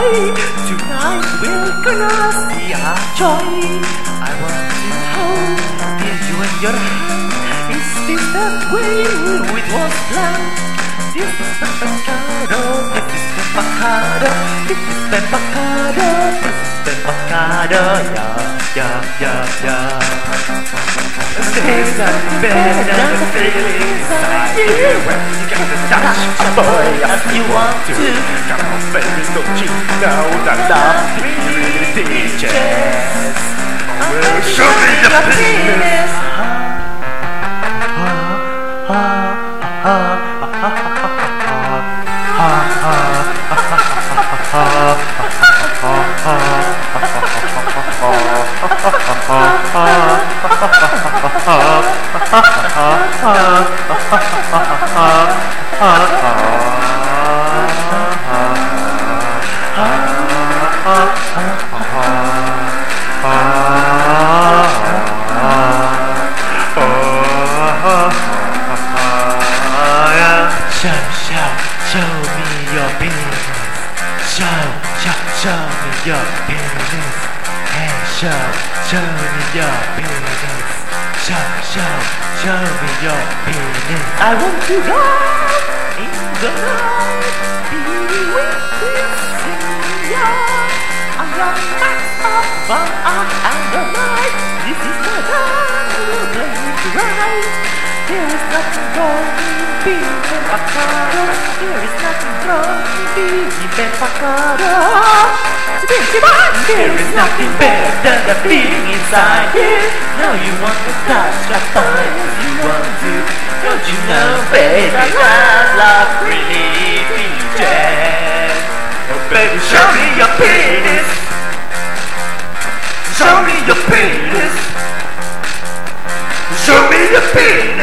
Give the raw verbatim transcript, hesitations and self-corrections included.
boy. Tonight we're gonna see our joy. I want to hold you in your hand. Is this the way it was planned? This is the Pecado, this is the Pecado, this is the Pecado, this is the Pecado, yeah, yeah, yeah, yeah. There's nothing better than the feeling inside you when you get to touch a boy as you want to. Come on, baby, don't you know that love really teaches? Well, show me your penis. Show, show, show me your penis. Show, show, show me your penis. Hey, show, show me your penis. Show, show, show me your penis. I want to go in the night, be with this singer. I'm your max of one eye and the night. This is the time we'll play it right. There is nothing wrong in being a Pecado. There is nothing wrong in being a Pecado. There is nothing better than the feeling inside you. Now you want to touch as fine as you want to. Don't you know, baby, that love really teaches? Oh, baby, show me your penis. Show me your penis. Show me your penis.